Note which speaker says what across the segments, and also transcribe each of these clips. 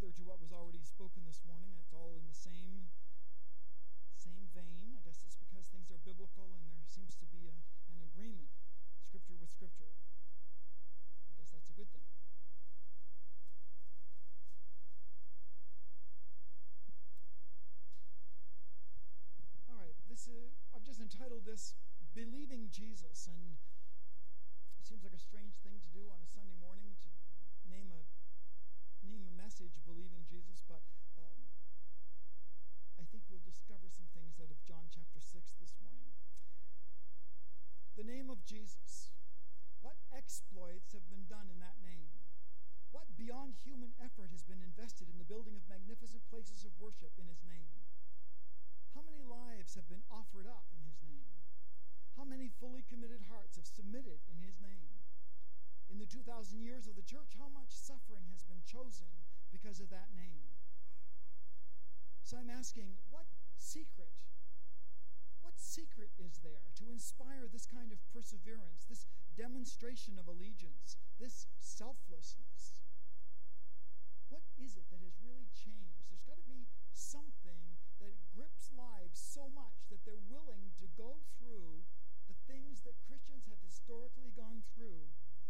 Speaker 1: further to what was already spoken this morning. It's all in the same vein. I guess it's because things are biblical and there seems to be an agreement, Scripture with Scripture. I guess that's a good thing. All right, I've just entitled this Believing Jesus, and it seems like a strange thing to do on a Sunday morning to name a message Believing Jesus, but I think we'll discover some things out of John chapter 6 this morning. The name of Jesus. What exploits have been done in that name? What beyond human effort has been invested in the building of magnificent places of worship in his name? How many lives have been offered up in his name? How many fully committed hearts have submitted in his name? In the 2,000 years of the church, how much suffering has been chosen because of that name? So I'm asking, what secret is there to inspire this kind of perseverance, this demonstration of allegiance, this selflessness? What is it that has really changed? There's got to be something that grips lives so much that they're willing to go through the things that Christians have historically gone through.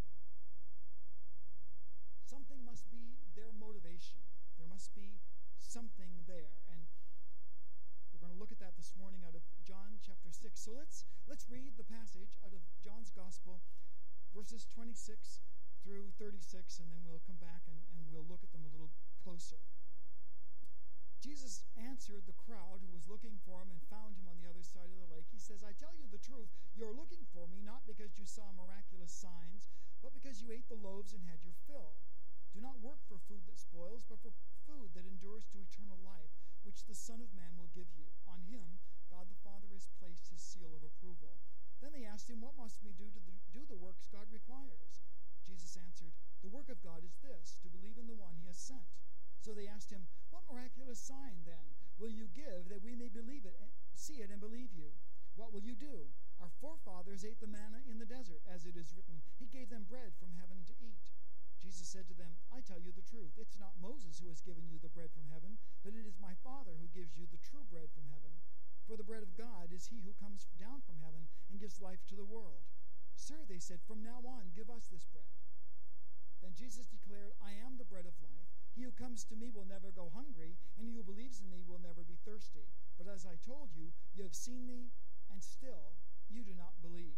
Speaker 1: Something must be their motivation. There must be something there. And we're going to look at that this morning out of John chapter 6. So let's read the passage out of John's Gospel, verses 26 through 36, and then we'll come back and we'll look at them a little closer. Jesus answered the crowd who was looking for him and found him on the other side of the lake. He says, I tell you the truth, you're looking for me not because you saw miraculous signs, but because you ate the loaves and had your fill. Do not work for food that spoils, but for food that endures to eternal life, which the Son of Man will give you. On him, God the Father has placed his seal of approval. Then they asked him, what must we do to do the works God requires? Jesus answered, the work of God is this, to believe in the one he has sent. So they asked him, what miraculous sign, then, will you give that we may believe it, see it, and believe you? What will you do? Our forefathers ate the manna in the desert, as it is written, he gave them bread from heaven to eat. Jesus said to them, I tell you the truth. It's not Moses who has given you the bread from heaven, but it is my Father who gives you the true bread from heaven. For the bread of God is he who comes down from heaven and gives life to the world. Sir, they said, from now on, give us this bread. Then Jesus declared, I am the bread of life. He who comes to me will never go hungry, and he who believes in me will never be thirsty. But as I told you, you have seen me, and still you do not believe.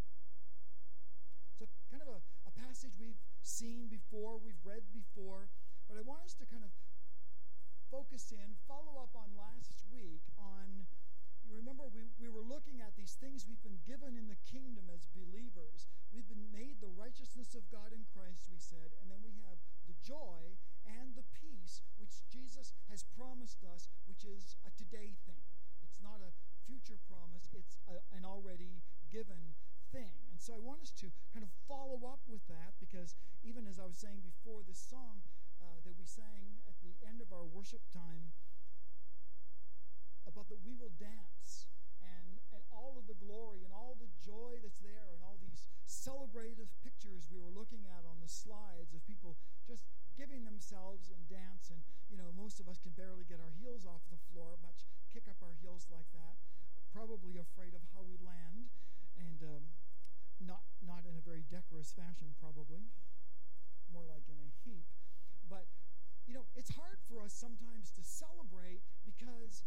Speaker 1: So kind of a passage we've seen before, we've read before, but I want us to kind of focus in, follow up on last week on, you remember we were looking at these things we've been given in the kingdom as believers. We've been made the righteousness of God in Christ, we said, and then we have the joy and the peace which Jesus has promised us, which is a today thing. It's not a future promise, it's an already given thing. And so I want us to kind of follow up with that, because even as I was saying before, this song that we sang at the end of our worship time about that we will dance, and all of the glory and all the joy that's there, and all these celebrative pictures we were looking at on the slides of people just giving themselves in dance. And most of us can barely get our heels off the floor, much kick up our heels like that, probably afraid of how we land, and not in a very decorous fashion, probably more like in a heap. But it's hard for us sometimes to celebrate because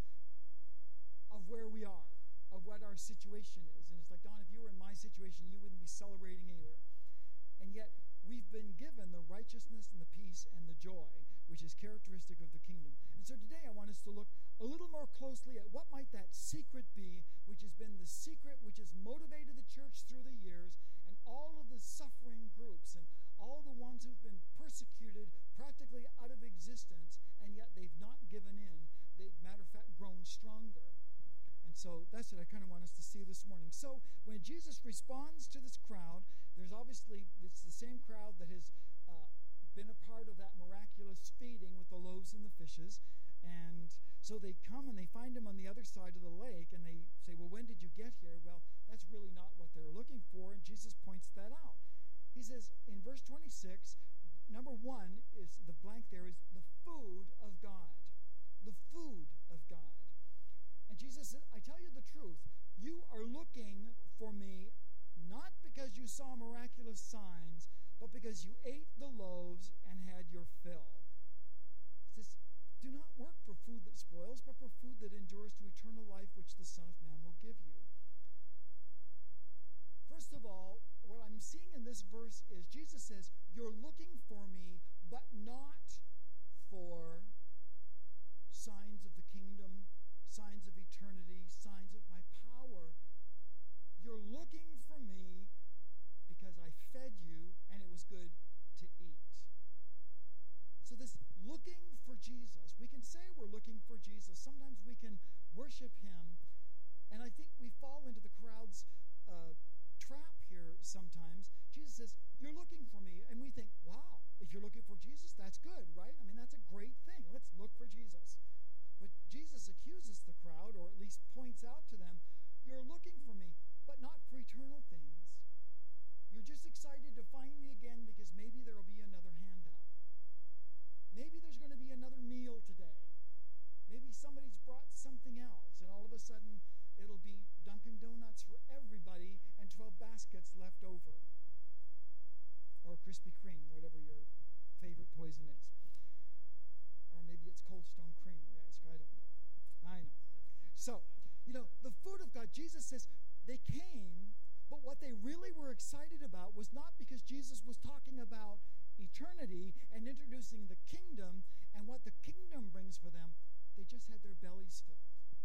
Speaker 1: of where we are, of what our situation is. And it's like, Don, if you were in my situation, you wouldn't be celebrating either. And yet we've been given the righteousness and the peace and the joy which is characteristic of the kingdom. And so today I want us to look a little more closely at what might that secret be, which has been the secret which has motivated the church through the years, and all of the suffering groups and all the ones who've been persecuted practically out of existence, and yet they've not given in. They've, matter of fact, grown stronger. And so that's what I kind of want us to see this morning. So when Jesus responds to this crowd, there's obviously, it's the same crowd that has been a part of that miraculous feeding with the loaves and the fishes. And so they come and they find him on the other side of the lake, and they say, well, when did you get here? Well, that's really not what they're looking for, and Jesus points that out. He says in verse 26, number one is the blank there is the food for me, not because you saw miraculous signs, but because you ate the loaves and had your fill. He says, do not work for food that spoils, but for food that endures to eternal life, which the Son of Man will give you. First of all, what I'm seeing in this verse is Jesus says, you're looking for me, but not for signs of the kingdom, signs of eternity, signs of my power. You're looking for me because I fed you and it was good to eat. So this looking for Jesus, we can say we're looking for Jesus. Sometimes we can worship him, and I think we fall into the crowd's trap here sometimes. Jesus says, you're looking for me, and we think, wow, if you're looking for Jesus, that's good, right? I mean, that's a great thing. Let's look for Jesus. But Jesus accuses the crowd, or at least points out to them, you're looking for me, but not for eternal things. You're just excited to find me again because maybe there will be another handout. Maybe there's going to be another meal today. Maybe somebody's brought something else, and all of a sudden it'll be Dunkin' Donuts for everybody and 12 baskets left over. Or Krispy Kreme, whatever your favorite poison is. Or maybe it's Cold Stone Creamery ice cream. I don't know. I know. So, the food of God, Jesus says they came, but what they really were excited about was not because Jesus was talking about eternity and introducing the kingdom and what the kingdom brings for them. They just had their bellies filled.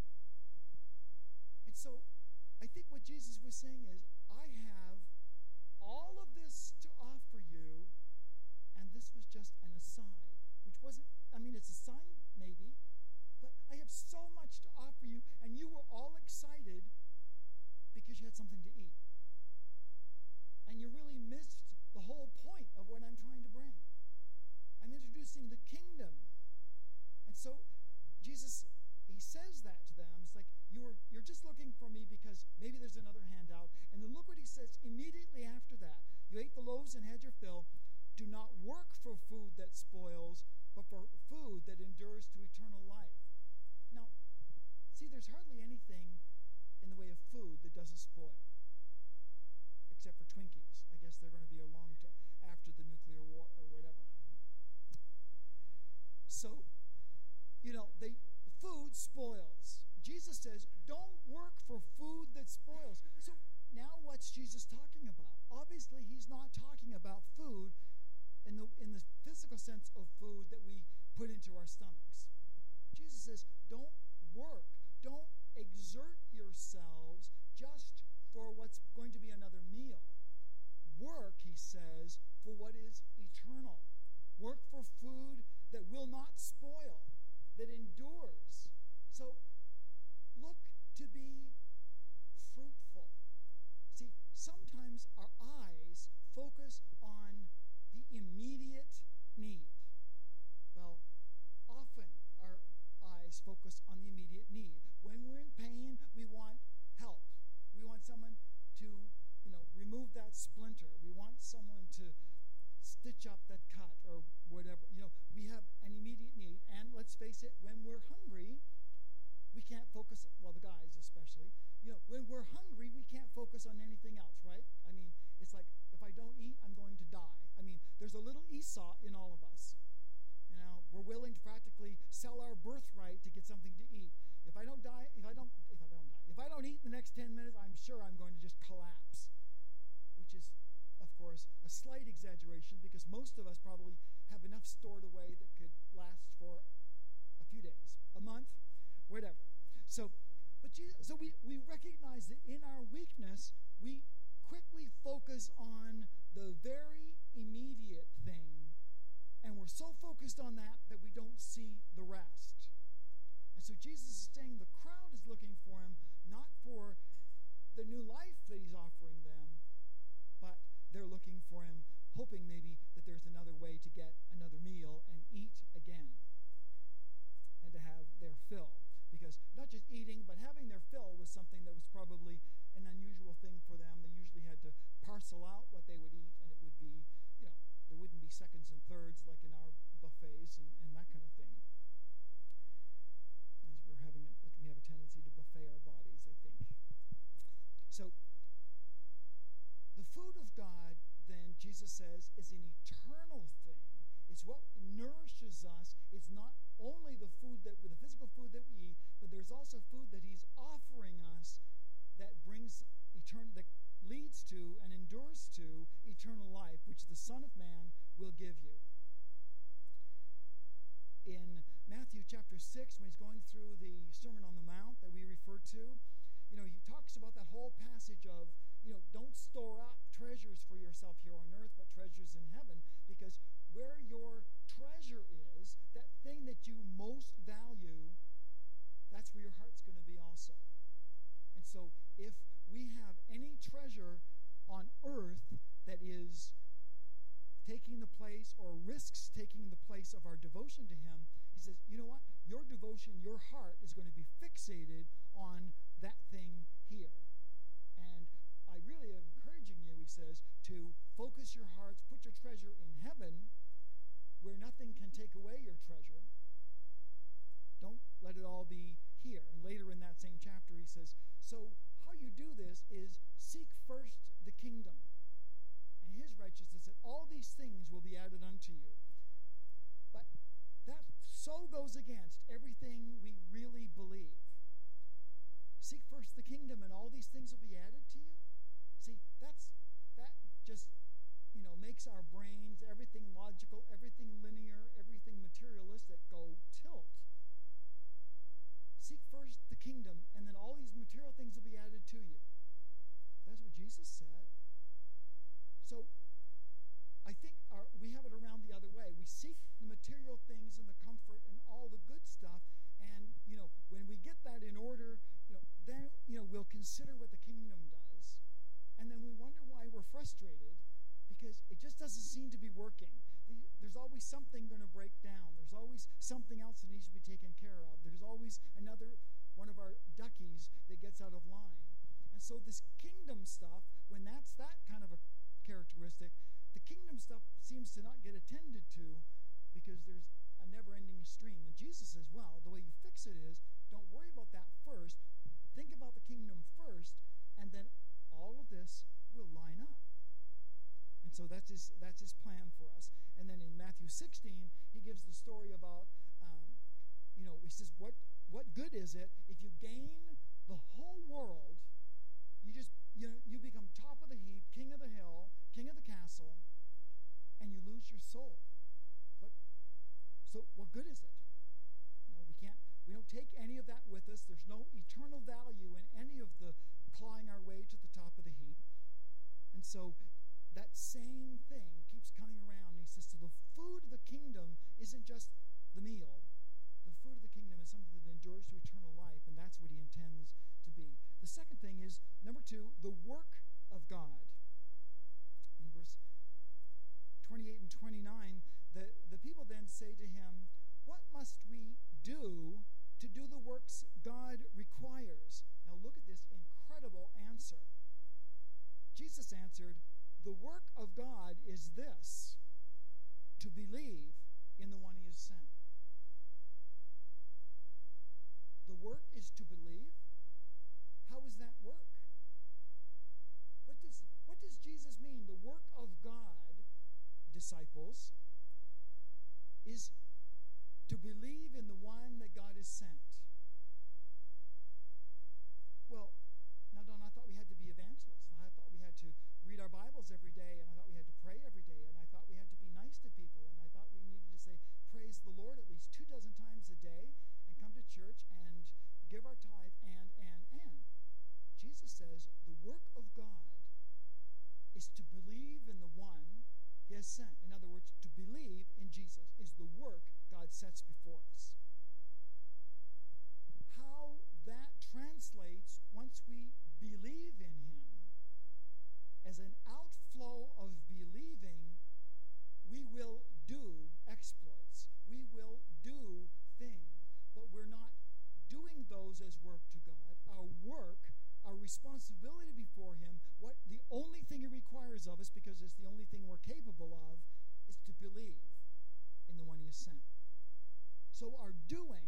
Speaker 1: And so I think what Jesus was saying is, I have all of this to offer you, and this was just an aside, which wasn't, it's a sign maybe, but I have so much to offer you, and you were all excited because you had something to eat. And you really missed the whole point of what I'm trying to bring. I'm introducing the kingdom. And so Jesus, he says that to them. It's like, you're just looking for me because maybe there's another handout. And then look what he says immediately after that. You ate the loaves and had your fill. Do not work for food that spoils, but for food that endures to eternal life. Now, see, there's hardly anything in the way of food that doesn't spoil, except for Twinkies. I guess they're going to be along after the nuclear war or whatever. So, food spoils. Jesus says, don't work for food that spoils. So now what's Jesus talking about? Obviously, he's not talking about food in the physical sense of food that we put into our stomachs. Jesus says, don't work. Don't exert yourselves just for what's going to be another meal. Work, he says, for what is eternal. Work for food that will not spoil, that endures. So look to be fruitful. See, sometimes our eyes focus on the immediate need. Well, often our eyes focus on the immediate need. When we're in pain, we want help. We want someone to, remove that splinter. We want someone to stitch up that cut or whatever. We have an immediate need. And let's face it, when we're hungry, we can't focus, well, the guys especially, when we're hungry, we can't focus on anything else, right? It's like, if I don't eat, I'm going to die. There's a little Esau in all of us. We're willing to practically sell our birthright to get something to eat. If I don't eat in the next 10 minutes, I'm sure I'm going to just collapse, which is, of course, a slight exaggeration because most of us probably have enough stored away that could last for a few days, a month, whatever. So we recognize that in our weakness, we quickly focus on the very immediate thing, and we're so focused on that we don't see the rest. And so Jesus is saying the crowd is looking for him, not for the new life that he's offering them, but they're looking for him, hoping maybe that there's another way to get another meal and eat again and to have their fill. Because not just eating, but having their fill was something that was probably an unusual thing for them. They usually had to parcel out what they would eat, and it would be, there wouldn't be seconds and thirds like in our buffets and that kind of thing. As we have a tendency to buffet our bodies, I think. So chapter 6, when he's going through the Sermon on the Mount that we refer to, he talks about that whole passage of, don't store up treasures for yourself here on earth, but treasures in heaven, because where your treasure is, that thing that you most value, that's where your heart's going to be also. And so if we have any treasure on earth that is taking the place or risks taking the place of our devotion to him, he says, you know what? Your devotion, your heart is going to be fixated on that thing here. And I really am encouraging you, he says, to focus your hearts, put your treasure in heaven, where nothing can take away your treasure. Don't let it all be here. And later in that same chapter, he says, so how you do this is seek first the kingdom and his righteousness, and all these things will be added unto you. But that so goes against everything we really believe. Seek first the kingdom, and all these things will be added to you. See, that just makes our brains, everything logical, everything linear, everything materialistic, go tilt. Seek first the kingdom, and then all these material things will be added to you. That's what Jesus said. So I think we have it around the other way. We seek the material things and the comfort and all the good stuff, and when we get that in order, then we'll consider what the kingdom does, and then we wonder why we're frustrated, because it just doesn't seem to be working. There's always something going to break down. There's always something else that needs to be taken care of. There's always another one of our duckies that gets out of line. And so this kingdom stuff, when that's that kind of a characteristic, the kingdom stuff seems to not get attended to because there's a never-ending stream. And Jesus says, well, the way you fix it is, don't worry about that first. Think about the kingdom first, and then all of this will line up. And so that's his plan for us. And then in Matthew 16, he gives the story about, he says, what good is it if you gain the whole world, you become top of the heap, king of the hill, king of the castle, and you lose your soul? So what good is it? We don't take any of that with us. There's no eternal value in any of the clawing our way to the top of the heap. And so that same thing keeps coming around. He says, so the food of the kingdom isn't just the meal. The food of the kingdom is something that endures to eternal life, and that's what he intends to be. The second thing is, number 2, the work of God. In verse 28 and 29, the people then say to him, what must we do to do the works God requires? Now look at this incredible answer. Jesus answered, the work of God is this, to believe in the one he has sent. The work is to believe? How is that work? What does Jesus mean? The work of God, disciples, is to believe in the one that God has sent. Well, now, Don, I thought we had to be evangelists. I thought we had to read our Bibles every day, and I thought we had to pray every day, and I thought we had to be nice to people, and I thought we needed to say, praise the Lord at least 24 times a day, and come to church and give our tithe, and. Jesus says the work of God is to believe in the one he has sent. In other words, to believe in Jesus is the work God sets before us. How that translates once we believe in him, as an outflow of believing, we will do exploits. We will do things, but we're not doing those as work to God. Our work, our responsibility before him, the only thing he requires of us, because it's the only thing we're capable of, is to believe in the one he has sent. So our doing,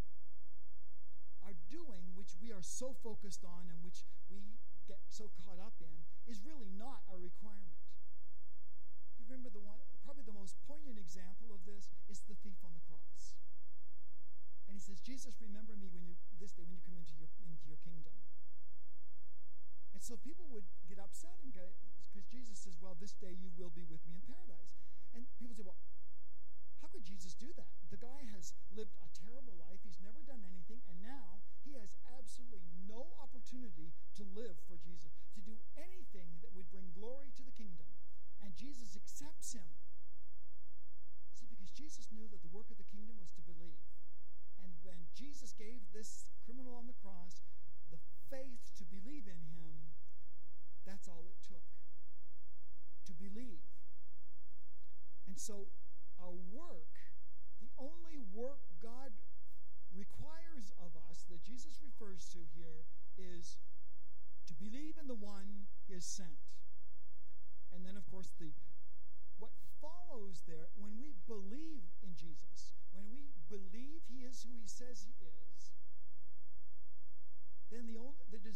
Speaker 1: which we are so focused on and which we get so caught up in, is really not our requirement. You remember probably the most poignant example of this is the thief on the cross. And he says, Jesus, remember me this day when you come into your kingdom. And so people would get upset because Jesus says, well, this day you will be with me in paradise. And people say, well, how could Jesus do that? The guy has lived a terrible life.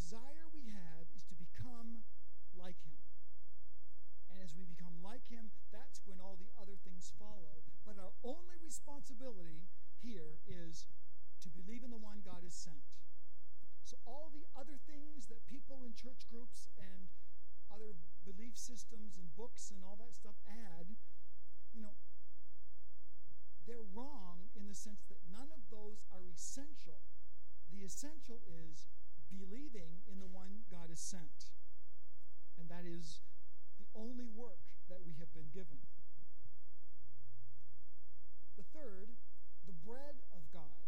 Speaker 1: desire we have is to become like him. And as we become like him, that's when all the other things follow. But our only responsibility here is to believe in the one God has sent. So all the other things that people in church groups and other belief systems and books and all that stuff add, they're wrong in the sense that none of those are essential. The essential is believing in the one God has sent. And that is the only work that we have been given. The third, the bread of God.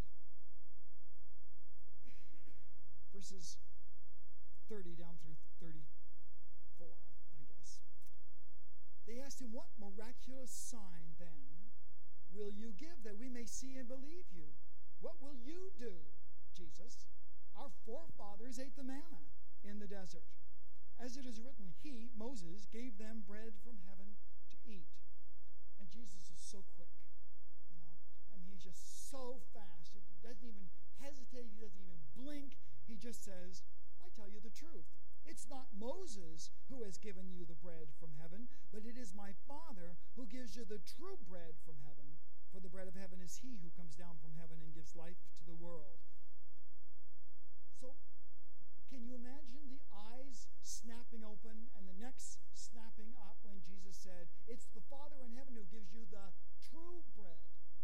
Speaker 1: Verses 30 down through 34, I guess. They asked him, "What miraculous sign, then, will you give that we may see and believe you? What will you do, Jesus? Our forefathers ate the manna in the desert. As it is written, he, Moses, gave them bread from heaven to eat." And Jesus is so quick. He's just so fast. He doesn't even hesitate. He doesn't even blink. He just says, "I tell you the truth. It's not Moses who has given you the bread from heaven, but it is my Father who gives you the true bread from heaven. For the bread of heaven is he who comes down from heaven and gives life to the world." So, can you imagine the eyes snapping open and the necks snapping up when Jesus said, "It's the Father in heaven who gives you the true bread"?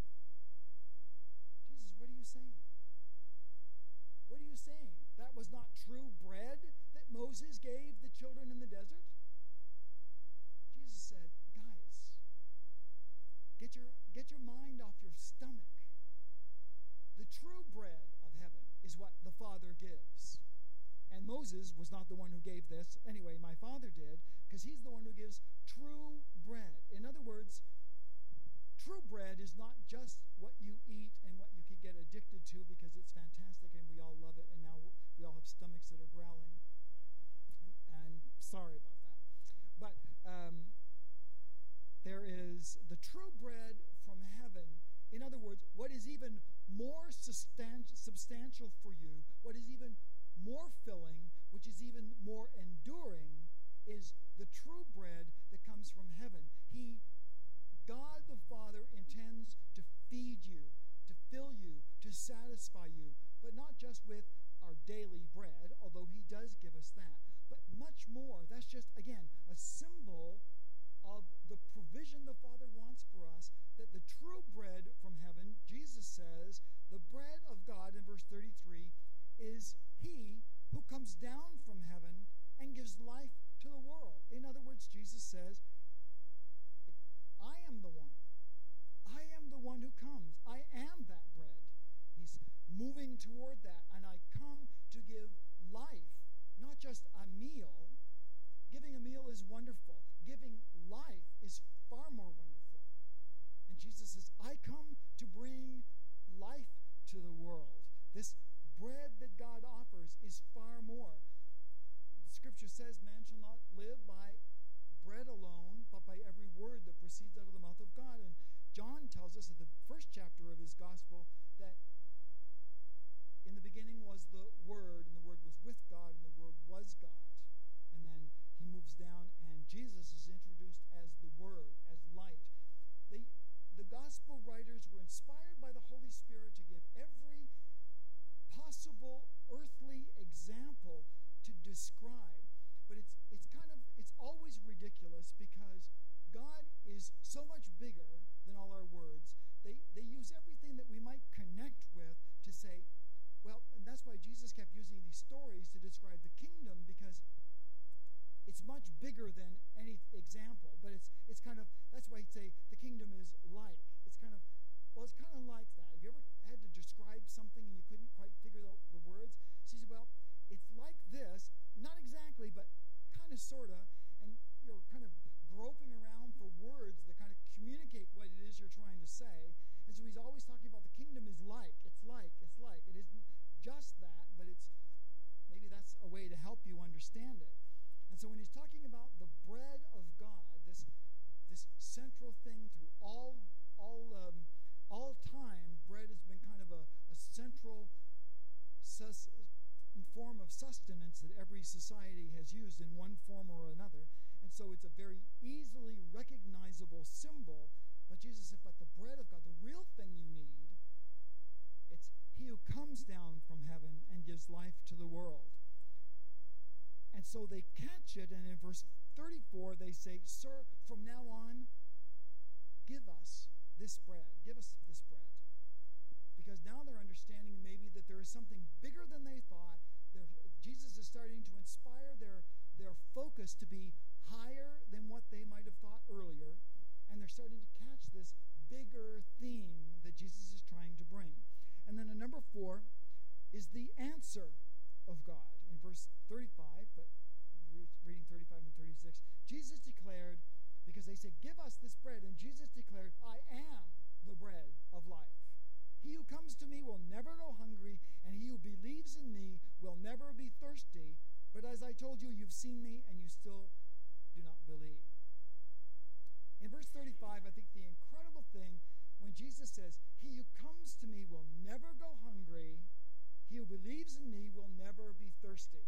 Speaker 1: Jesus, what are you saying? What are you saying? That was not true bread that Moses gave the children in the desert? Jesus said, "Guys, get your mind off your stomach. The true bread of heaven is what the Father gives. And Moses was not the one who gave this. Anyway, my Father did, because he's the one who gives true bread." In other words, true bread is not just what you eat and what you can get addicted to because it's fantastic and we all love it, and now we all have stomachs that are growling. And sorry about that. But there is the true bread from heaven. In other words, what is even more substantial for you, what is even more filling, which is even more enduring, is the true bread that comes from heaven. God the Father intends to feed you, to fill you, to satisfy you, but not just with our daily bread, although he does give us that, but much more. That's just, again, a symbol of the provision the Father wants for us, that the true bread from heaven, Jesus says, the bread of God in verse 33, is he who comes down from heaven and gives life to the world. In other words, Jesus says, I am the one. I am the one who comes. I am that bread. He's moving toward that. And I come to give life, not just a meal. Giving a meal is wonderful. Giving life is far more wonderful. And Jesus says, I come to bring life to the world. This bread that God offers is far more. Scripture says man shall not live by bread alone, but by every word that proceeds out of the mouth of God. And John tells us in the first chapter of his gospel that in the beginning was the Word, and the Word was with God, and the Word was God. And then he moves down, and Jesus is introduced as the Word, as light. The gospel writers were inspired by the Holy Spirit to give every possible earthly example to describe. But it's always ridiculous because God is so much bigger than all our words. They use everything that we might connect with to say, well, and that's why Jesus kept using these stories to describe the kingdom, because it's much bigger than any example. But it's kind of, that's why he'd say the kingdom is like. It's kind of like that. Have you ever had to describe something and you couldn't quite figure out the words? So he said, well, it's like this, not exactly, but kind of, sort of, and you're kind of groping around for words that kind of communicate what it is you're trying to say, "Sir, from now on, give us this bread. Give us this bread." Because now they're understanding maybe that there is something bigger than they thought. Jesus is starting to inspire their focus to be higher than what they might have thought earlier. And they're starting to catch this bigger theme that Jesus is trying to bring. And then number 4 is the answer of God. In verse 35, but reading 35 and 36, Jesus declared, because they said, "Give us this bread," and Jesus declared, "I am the bread of life. He who comes to me will never go hungry, and he who believes in me will never be thirsty. But as I told you, you've seen me, and you still do not believe." In verse 35, I think the incredible thing, when Jesus says, "He who comes to me will never go hungry, he who believes in me will never be thirsty."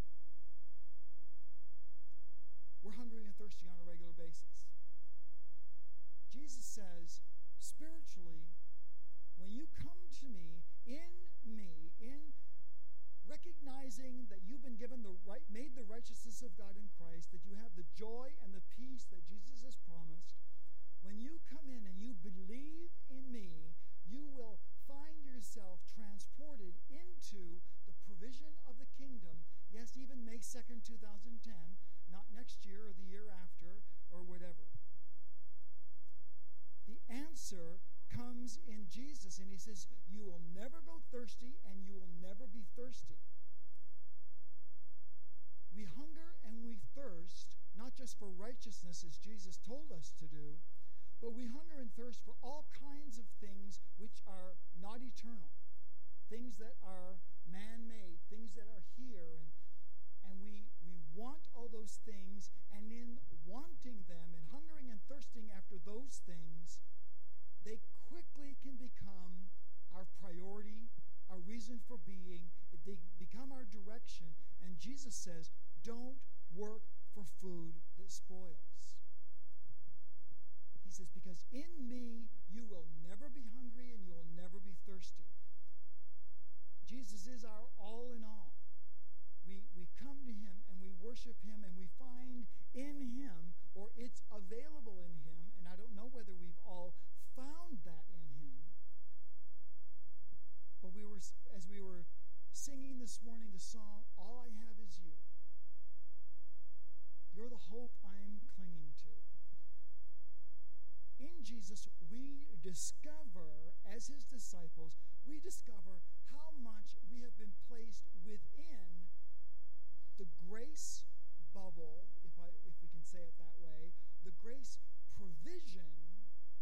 Speaker 1: We're hungry and thirsty on a regular basis. Jesus says, spiritually, when you come to me, in recognizing that you've been given made the righteousness of God in Christ, that you have the joy and the peace that Jesus has promised, when you come in and you believe in me, you will find yourself transported into the provision of the kingdom. Yes, even May 2nd, 2010, not next year or the year after or whatever. The answer comes in Jesus, and he says, "You will never go thirsty, and you will never be thirsty." We hunger and we thirst, not just for righteousness as Jesus told us to do, but we hunger and thirst for all kinds of things which are not eternal, things that are man-made, things that are here, and we want all those things, and in wanting them and hungering and thirsting after those things, they quickly can become our priority, our reason for being. They become our direction. And Jesus says, don't work for food that spoils. He says, because in me you will never be hungry and you will never be thirsty. Jesus is our all in all. We come to him and we worship him and we find in him, or it's available in him, and I don't know whether we've all found that in him. But as we were singing this morning the song, "All I Have Is You." You're the hope I'm clinging to. In Jesus, we discover, as his disciples, we discover how much we have been placed within the grace bubble, if we can say it that way, the grace provision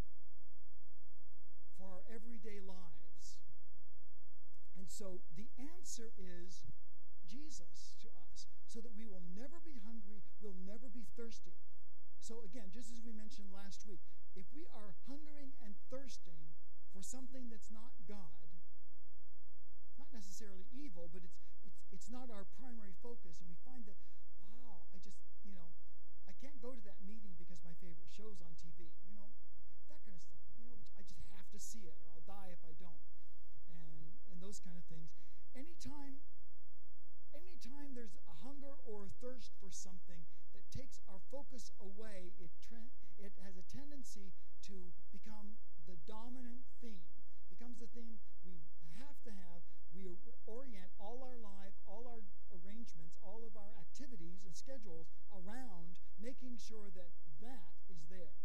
Speaker 1: for our everyday lives. And so the answer is Jesus to us, so that we will never be hungry, we'll never be thirsty. So again, just as we mentioned last week, if we are hungering and thirsting for something that's not God, not necessarily evil, but it's not our primary focus, and we find that, wow, I can't go to that meeting because my favorite show's on TV, that kind of stuff. I just have to see it, or I'll die if I don't, and those kind of things. Anytime there's a hunger or a thirst for something that takes our focus away, it has a tendency to become the dominant theme, becomes the theme we have to have. We orient all our life, all our arrangements, all of our activities and schedules around making sure that is there.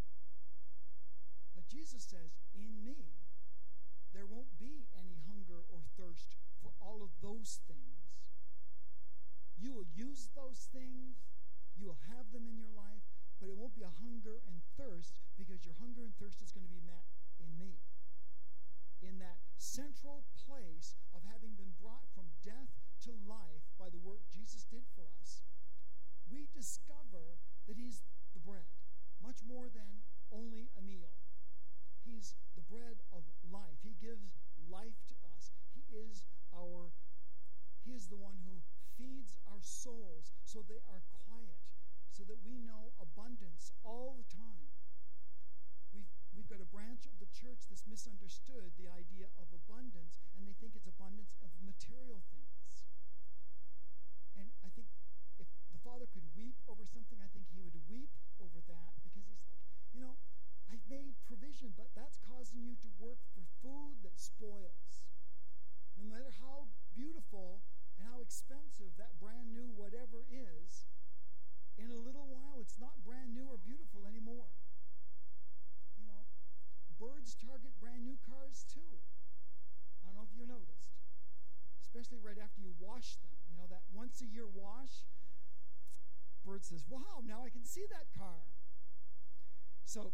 Speaker 1: But Jesus says, in me, there won't be any hunger or thirst for all of those things. You will use those things, you will have them in your life, but it won't be a hunger and thirst, because your hunger and thirst is going to be met in me. In that central place of having been brought from death to life by the work Jesus did for us, we discover that he's the bread, much more than only a meal. He's the bread of life. He gives life to us. He is the one who feeds our souls so they are quiet, so that we know abundance all the time. We've got a branch of the church that's misunderstood the idea of abundance, and they think it's abundance of material things. And I think if the Father could weep over something, I think he would weep over says, wow, now I can see that car. So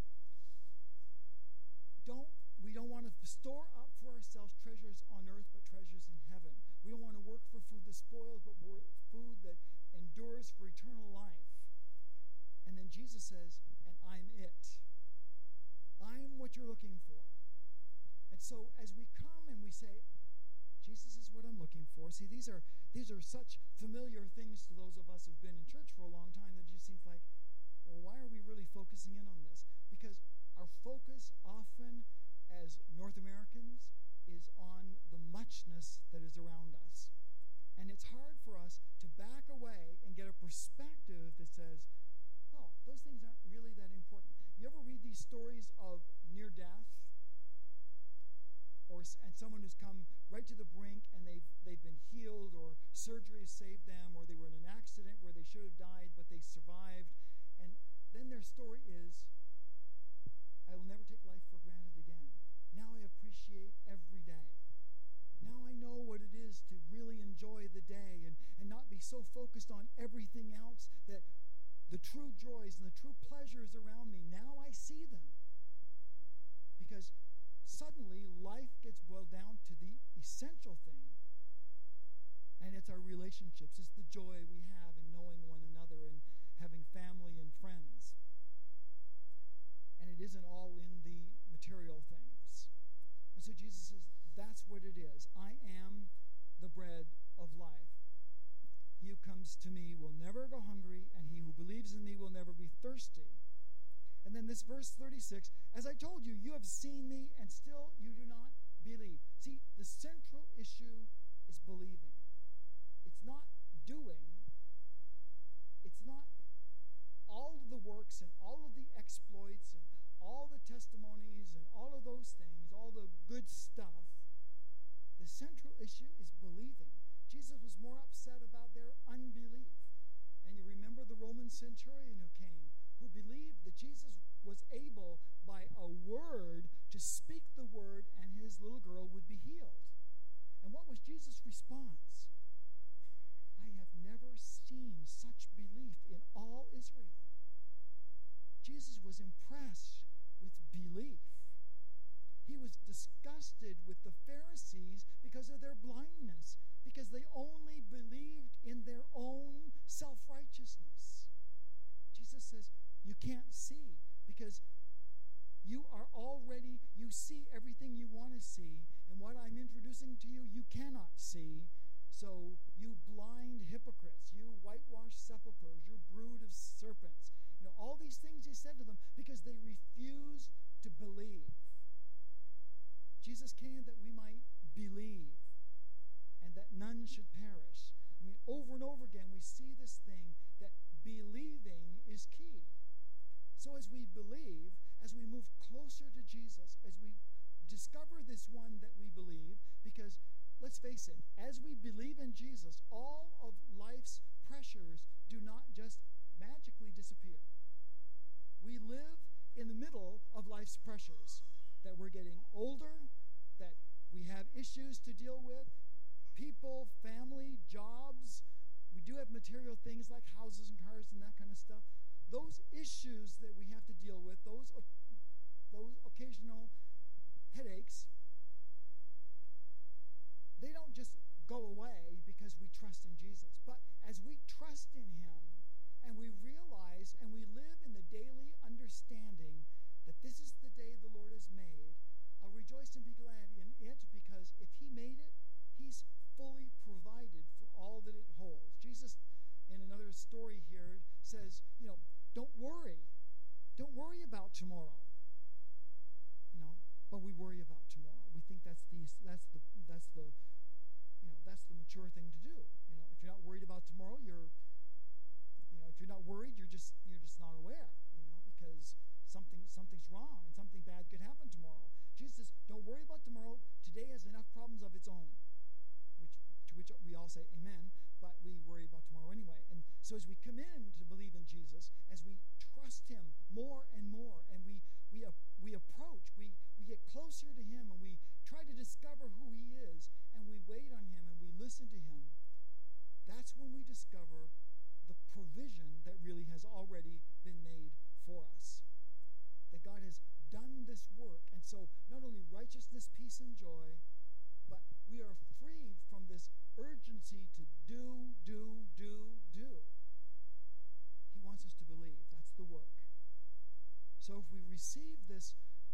Speaker 1: we don't want to store up for ourselves treasures on earth, but treasures in heaven. We don't want to work for food that spoils, but food that endures for eternal life. And then Jesus says, and I'm it. I'm what you're looking for. And so as we come and we say, Jesus is what I'm looking for. See, these are such familiar things to those of us who've been in church for a long time that it just seems like, well, why are we really focusing in on this? Because our focus often as North Americans is on the muchness that is around us. And it's hard for us to back away and get a perspective that says, oh, those things aren't really that important. You ever read these stories of near death? And someone who's come right to the brink and they've been healed, or surgery has saved them, or they were in an accident where they should have died but they survived, and then their story is, I will never take life for granted again. Now I appreciate every day. Now I know what it is to really enjoy the day and not be so focused on everything else, that the true joys and the true pleasures around me, now I see them. Because suddenly life gets boiled down to the essential thing, and it's our relationships. It's the joy we have in knowing one another and having family and friends. And it isn't all in the material things. And so Jesus says, that's what it is. I am the bread of life. He who comes to me will never go hungry, and he who believes in me will never be thirsty. And then this verse 36, as I told you, you have seen me, and still you do not believe. See, the central issue is believing. It's not doing. It's not all of the works and all of the exploits and all the testimonies and all of those things, all the good stuff. The central issue is believing. Jesus was more upset about their unbelief. And you remember the Roman centurion who came, who believed that Jesus was able, by a word, to speak the word, and his little girl would be healed. And what was Jesus' response? I have never seen such belief in all Israel. Jesus was impressed with belief. He was disgusted with the Pharisees because of their blindness, because they only believed in their own self-righteousness. Jesus says, you can't see because you see everything you want to see, and what I'm introducing to you, you cannot see. So you blind hypocrites, you whitewashed sepulchres, you brood of serpents. All these things he said to them because they refused to believe. Jesus came that we might believe and that none should perish. Over and over again we see this thing that believing is key. So as we believe, as we move closer to Jesus, as we discover this one that we believe, because let's face it, as we believe in Jesus, all of life's pressures do not just magically disappear. We live in the middle of life's pressures, that we're getting older, that we have issues to deal with, people, family, jobs. We do have material things like houses and cars and that kind of stuff. Those issues that we have to deal with, those occasional headaches, they don't just go away because we trust in Jesus. But as we trust in him and we realize and we live in the daily understanding that this is the day the Lord has made, I'll rejoice and be glad in it, because if he made it, he's fully provided for all that it holds. Jesus, in another story here, says, don't worry. Don't worry about tomorrow. But we worry about tomorrow. We think that's the mature thing to do. If you're not worried about tomorrow, if you're not worried, you're just not aware. Because something's wrong and something bad could happen tomorrow. Jesus says, don't worry about tomorrow. Today has enough problems of its own. To which we all say amen, but we worry about tomorrow anyway. And so as we come in to believe in Jesus, as we trust him more and more, and we approach, we get closer to him, and we try to discover who he is, and we wait on him and we listen to him, that's when we discover the provision that really has already been made for us. That God has done this work, and so not only righteousness, peace, and joy, but we are freed from this urgency to do. He wants us to believe. That's the work. So if we receive this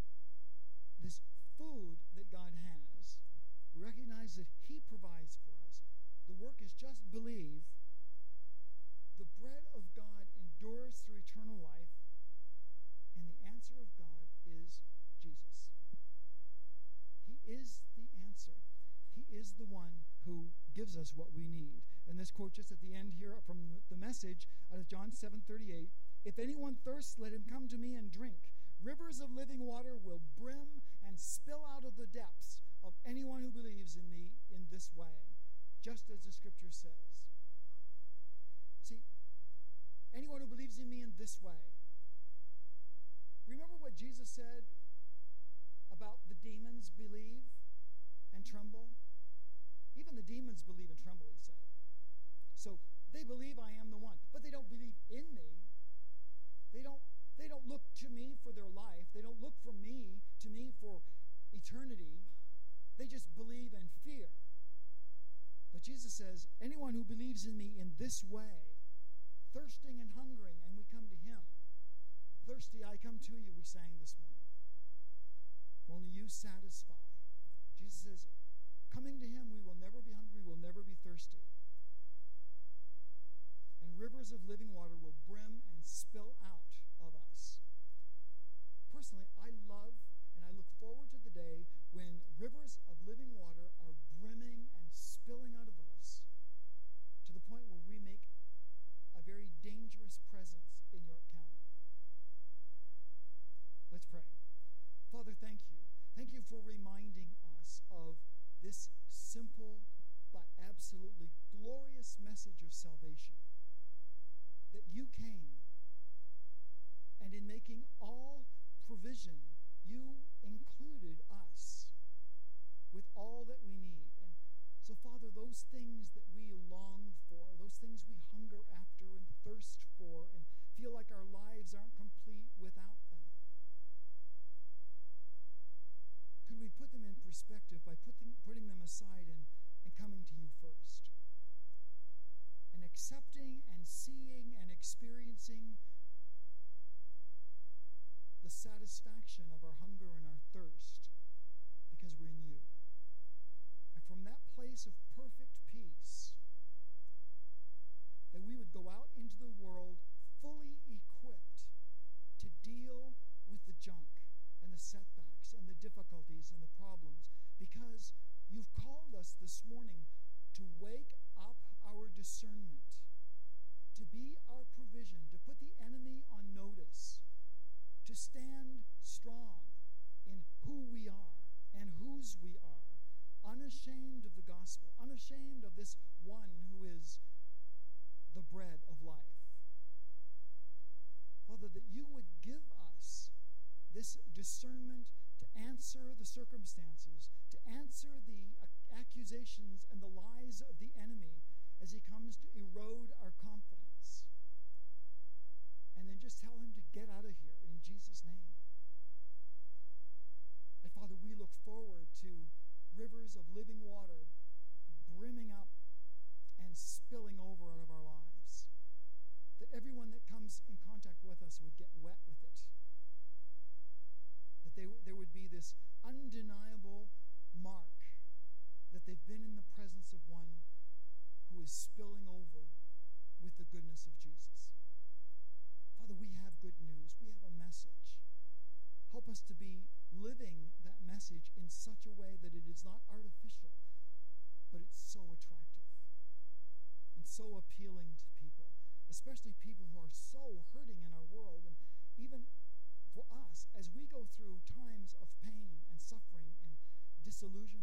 Speaker 1: food that God has, we recognize that He provides for us. The work is just believe. The bread of God endures through eternal life, and the answer of God is Jesus. He is the answer. He is the one who gives us what we need. And this quote just at the end here from the Message out of John 7:38, "If anyone thirsts, let him come to me and drink. Rivers of living water will brim and spill out of the depths of anyone who believes in me in this way," just as the scripture says. See, anyone who believes in me in this way. Remember what Jesus said about the demons believe and tremble? Even the demons believe and tremble, he said. So they believe I am the one, but they don't believe in me. They don't look to me for their life. They don't look to me for eternity. They just believe and fear. But Jesus says, anyone who believes in me in this way, thirsting and hungering, and we come to him. Thirsty, I come to you, we sang this morning. For only you satisfy. Jesus says, coming to him, we will never be hungry, we will never be thirsty. And rivers of living water will brim and spill out of us. Personally, I love and I look forward to the day when rivers of living water are brimming and spilling out of us to the point where we make a very dangerous presence in York County. Let's pray. Father, thank you. Thank you for reminding us of this simple but absolutely glorious message of salvation. That you came, and in making all provision, you included us with all that we need. And so, Father, those things that we long for, those things we hunger after and thirst for and feel like our lives aren't complete without them, could we put them in perspective by putting them aside and coming to you first? And accepting and seeing and experiencing the satisfaction of our hunger and our thirst because we're in you. And from that place of perfect peace, that we would go out into the world fully equipped to deal with the junk and the setbacks and the difficulties and the problems, because you've called us this morning to wake up our discernment, to be our provision, to put the enemy on notice, to stand strong in who we are and whose we are, unashamed of the gospel, unashamed of this one who is the bread of life. Father, that you would give us this discernment to answer the circumstances, to answer the accusations and the lies of the enemy as he comes to erode our confidence. And then just tell him to get out of here in Jesus' name. And Father, we look forward to rivers of living water brimming up and spilling over out of our lives. That everyone that comes in contact with us would get wet with it. That there would be this undeniable mark that they've been in the presence of one who is spilling over with the goodness of Jesus. Father, we have good news. We have a message. Help us to be living that message in such a way that it is not artificial, but it's so attractive and so appealing to people, especially people who are so hurting in our world. And even for us, as we go through times of pain and suffering and disillusionment,